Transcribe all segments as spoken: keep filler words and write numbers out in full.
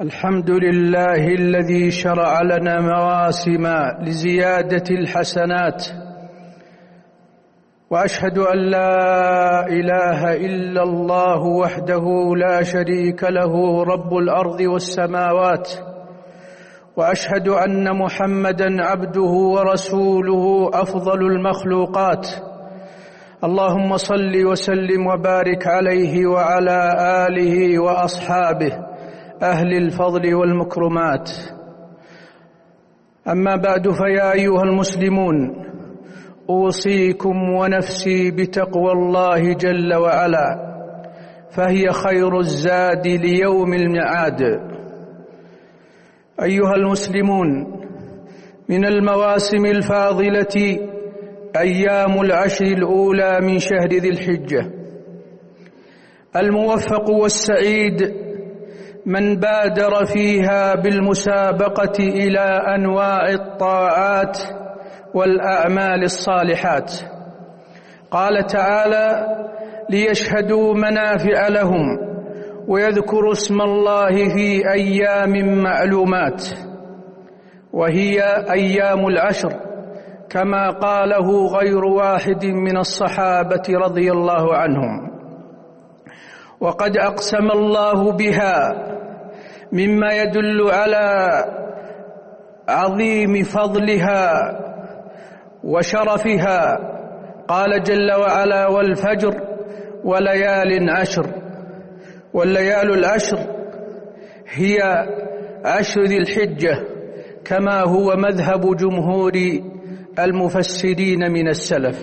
الحمد لله الذي شرع لنا مواسم لزيادة الحسنات، وأشهد أن لا إله إلا الله وحده لا شريك له رب الأرض والسماوات، وأشهد أن محمدًا عبده ورسوله أفضل المخلوقات. اللهم صل وسلم وبارك عليه وعلى آله وأصحابه أهل الفضل والمكرمات. أما بعد، فيا أيها المسلمون، أوصيكم ونفسي بتقوى الله جل وعلا، فهي خير الزاد ليوم الميعاد. أيها المسلمون، من المواسم الفاضلة أيام العشر الأولى من شهر ذي الحجة. الموفق والسعيد من بادر فيها بالمسابقة إلى أنواع الطاعات والأعمال الصالحات. قال تعالى: ليشهدوا منافع لهم ويذكروا اسم الله في أيام معلومات، وهي أيام العشر، كما قاله غير واحد من الصحابة رضي الله عنهم. وقد أقسم الله بها، مما يدل على عظيم فضلها وشرفها. قال جل وعلا: والفجر وليال عشر. والليال العشر هي عشر ذي الحجة، كما هو مذهب جمهور المفسرين من السلف.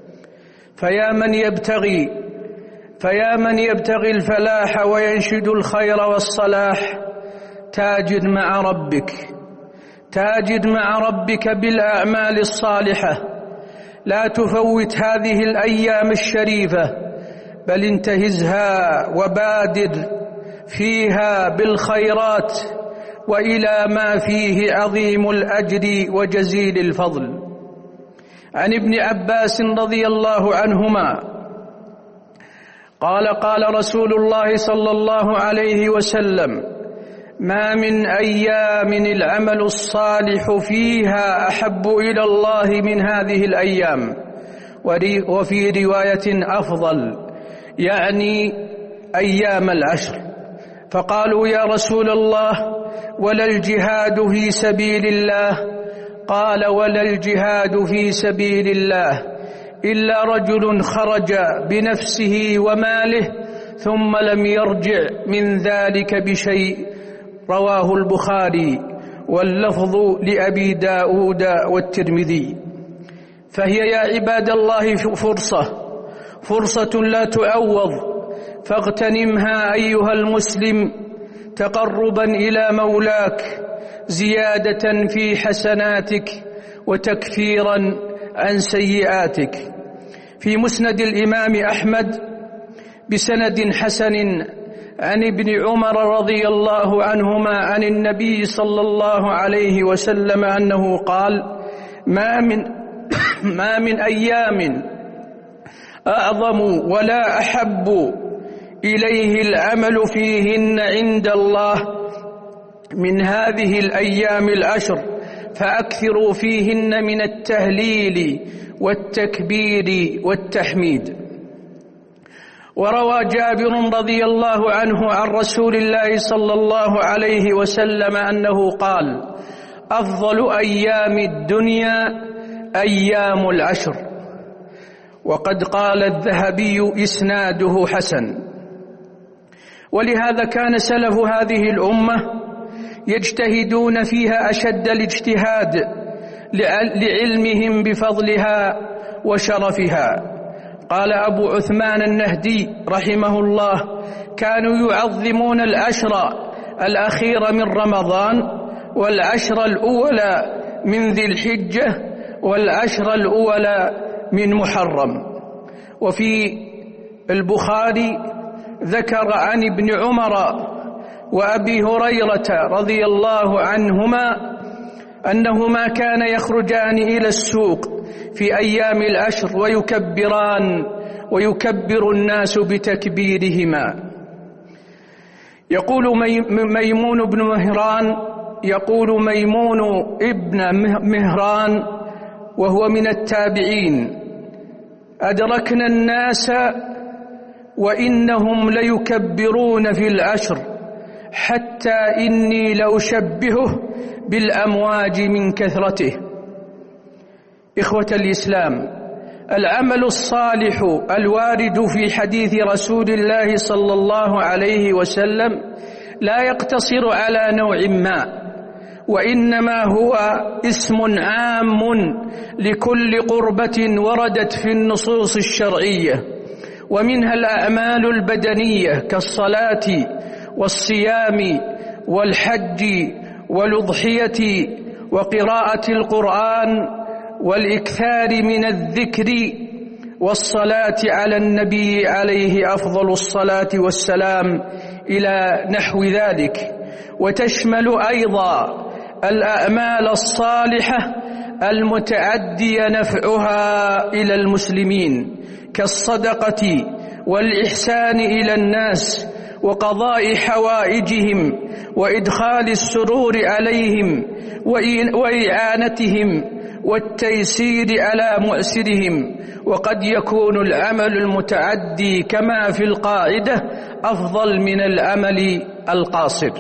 فيا من يبتغي فيا من يبتغي الفلاح وينشد الخير والصلاح، تاجد مع ربك تاجد مع ربك بالأعمال الصالحة. لا تفوت هذه الأيام الشريفة، بل انتهزها وبادر فيها بالخيرات وإلى ما فيه عظيم الأجر وجزيل الفضل. عن ابن عباس رضي الله عنهما قال: قال رسول الله صلى الله عليه وسلم: ما من أيام العمل الصالح فيها أحب إلى الله من هذه الأيام، وفي رواية أفضل، يعني أيام العشر. فقالوا: يا رسول الله، ولا الجهاد في سبيل الله؟ قال: ولا الجهاد في سبيل الله إلا رجل خرج بنفسه وماله ثم لم يرجع من ذلك بشيء. رواه البخاري، واللفظ لأبي داود والترمذي. فهي يا عباد الله فرصة فرصة لا تعوض، فاغتنمها أيها المسلم، تقربا إلى مولاك، زيادة في حسناتك، وتكفيرا عن سيئاتك. في مسند الإمام أحمد بسند حسن عن ابن عمر رضي الله عنهما عن النبي صلى الله عليه وسلم أنه قال: ما من ما من أيام أعظم ولا أحب إليه العمل فيهن عند الله من هذه الأيام العشر، فأكثروا فيهن من التهليل والتكبير والتحميد. وروى جابر رضي الله عنه عن رسول الله صلى الله عليه وسلم أنه قال: أفضل أيام الدنيا أيام العشر. وقد قال الذهبي: إسناده حسن. ولهذا كان سلف هذه الأمة يجتهدون فيها أشد الاجتهاد لعلمهم بفضلها وشرفها. قال أبو عثمان النهدي رحمه الله: كانوا يعظمون العشر الأخير من رمضان، والعشر الأولى من ذي الحجة، والعشر الأولى من محرم. وفي البخاري ذكر عن ابن عمر وأبي هريرة رضي الله عنهما أنهما كان يخرجان إلى السوق في أيام العشر ويكبران ويكبر الناس بتكبيرهما. يقول ميمون بن مهران يقول ميمون ابن مهران وهو من التابعين: أدركنا الناس وإنهم ليكبرون في العشر حتى إني لأشبهه بالأمواج من كثرته. إخوة الإسلام، العمل الصالح الوارد في حديث رسول الله صلى الله عليه وسلم لا يقتصر على نوع ما، وإنما هو اسم عام لكل قربة وردت في النصوص الشرعية، ومنها الأعمال البدنية كالصلاة والصيام والحج والأضحية وقراءة القرآن والإكثار من الذكر والصلاة على النبي عليه أفضل الصلاة والسلام إلى نحو ذلك. وتشمل أيضا الأعمال الصالحة المتعدي نفعها إلى المسلمين كالصدقة والإحسان إلى الناس وقضاء حوائجهم وإدخال السرور عليهم وإعانتهم والتيسير على مؤسرهم. وقد يكون العمل المتعدي كما في القاعدة أفضل من العمل القاصر.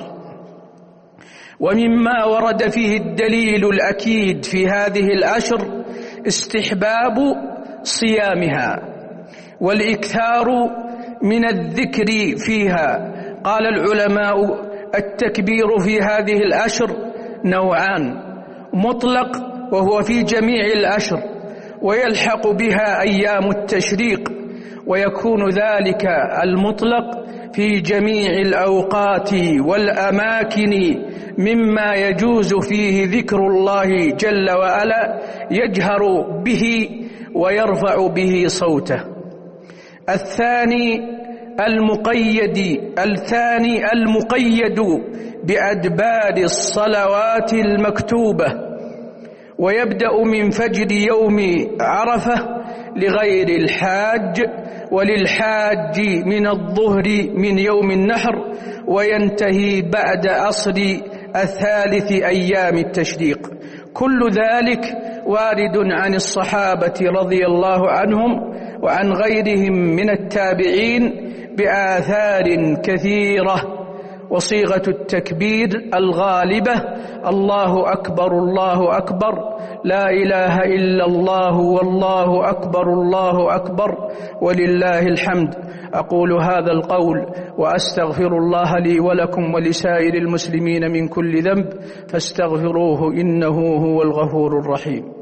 ومما ورد فيه الدليل الأكيد في هذه العشر استحباب صيامها والإكثار من الذكر فيها. قال العلماء: التكبير في هذه العشر نوعان: مطلق وهو في جميع العشر ويلحق بها أيام التشريق، ويكون ذلك المطلق في جميع الأوقات والأماكن مما يجوز فيه ذكر الله جل وعلا يجهر به ويرفع به صوته. الثاني المقيد الثاني المقيد بأدبار الصلوات المكتوبة، ويبدأ من فجر يوم عرفة لغير الحاج، وللحاج من الظهر من يوم النحر، وينتهي بعد عصر الثالث أيام التشريق. كل ذلك وارد عن الصحابة رضي الله عنهم وعن غيرهم من التابعين بآثار كثيرة. وصيغة التكبير الغالبة: الله أكبر الله أكبر، لا إله إلا الله والله أكبر الله أكبر ولله الحمد. أقول هذا القول وأستغفر الله لي ولكم ولسائر المسلمين من كل ذنب فاستغفروه إنه هو الغفور الرحيم.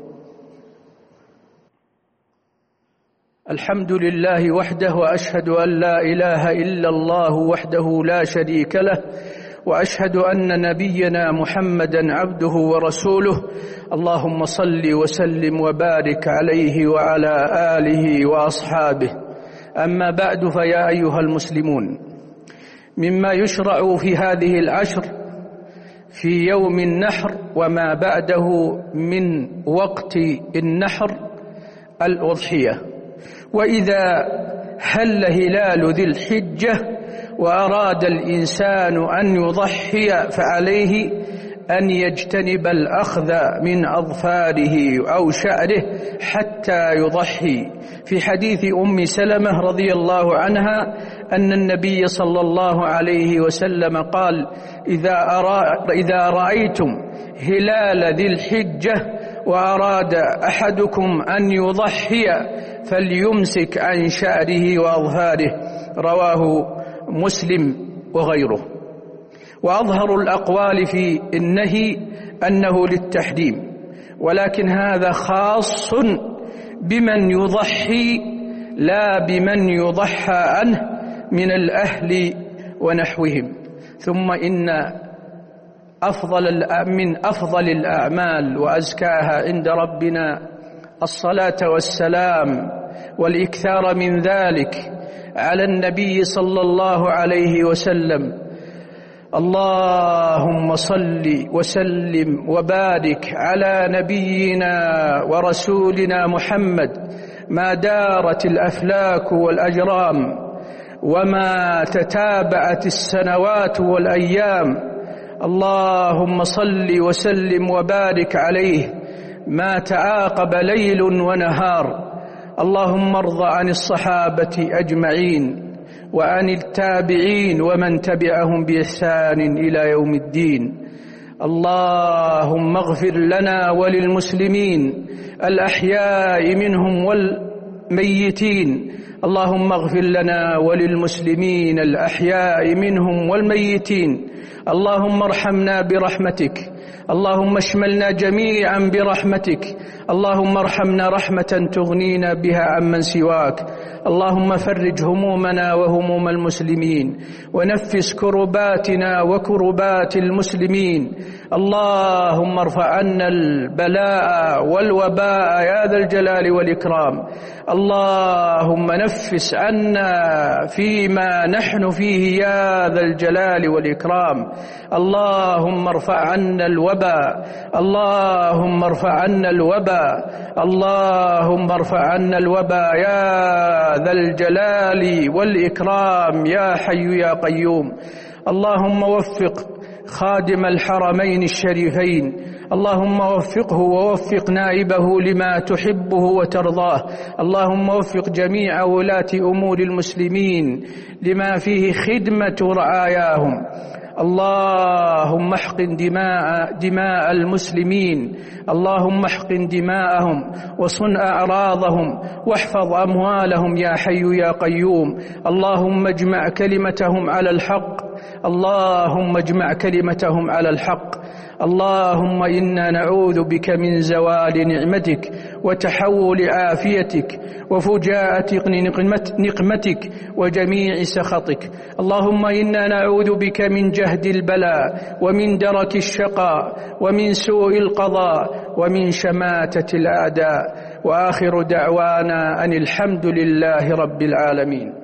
الحمد لله وحده، وأشهد أن لا إله إلا الله وحده لا شريك له، وأشهد أن نبينا محمدا عبده ورسوله. اللهم صل وسلم وبارك عليه وعلى آله وأصحابه. أما بعد، فيا أيها المسلمون، مما يشرع في هذه العشر في يوم النحر وما بعده من وقت النحر الأضحية. وإذا هل هلال ذي الحجة وأراد الإنسان أن يضحي فعليه أن يجتنب الأخذ من أظفاره أو شعره حتى يضحي. في حديث أم سلمة رضي الله عنها أن النبي صلى الله عليه وسلم قال: إذا, أرى إذا رأيتم هلال ذي الحجة وأراد أحدكم أن يضحي فليمسك عن شعره وأظفاره. رواه مسلم وغيره. وأظهر الأقوال في النهي أنه للتحريم، ولكن هذا خاص بمن يضحي لا بمن يضحى عنه من الأهل ونحوهم. ثم إن أفضل من أفضل الأعمال وأزكاها عند ربنا الصلاة والسلام والإكثار من ذلك على النبي صلى الله عليه وسلم. اللهم صل وسلم وبارك على نبينا ورسولنا محمد ما دارت الأفلاك والأجرام وما تتابعت السنوات والأيام. اللهم صل وسلم وبارك عليه ما تعاقب ليل ونهار. اللهم ارض عن الصحابة أجمعين وعن التابعين ومن تبعهم بإحسان إلى يوم الدين. اللهم اغفر لنا وللمسلمين الأحياء منهم والميتين. اللهم اغفر لنا وللمسلمين الأحياء منهم والميتين. اللهم ارحمنا برحمتك. اللهم اشملنا جميعا برحمتك. اللهم ارحمنا رحمة تغنينا بها عمن سواك. اللهم فرج همومنا وهموم المسلمين ونفس كرباتنا وكربات المسلمين. اللهم ارفع عنا البلاء والوباء يا ذا الجلال والإكرام. اللهم نفس عنا فيما نحن فيه يا ذا الجلال والإكرام. اللهم ارفع عنا الوباء. اللهم ارفع عنا الوباء. اللهم ارفع عنا الوباء يا ذا الجلال والإكرام يا حي يا قيوم. اللهم وفق خادم الحرمين الشريفين. اللهم وفقه ووفق نائبه لما تحبه وترضاه. اللهم وفق جميع ولاة أمور المسلمين لما فيه خدمة رعاياهم. اللهم احقن دماء دماء المسلمين. اللهم احقن دماءهم وصن أعراضهم واحفظ أموالهم يا حي يا قيوم. اللهم اجمع كلمتهم على الحق. اللهم اجمع كلمتهم على الحق. اللهم إنا نعوذ بك من زوال نعمتك وتحول عافيتك وفجاءة نقمتك وجميع سخطك. اللهم إنا نعوذ بك من جهد البلاء ومن درك الشقاء ومن سوء القضاء ومن شماتة الأعداء. وآخر دعوانا أن الحمد لله رب العالمين.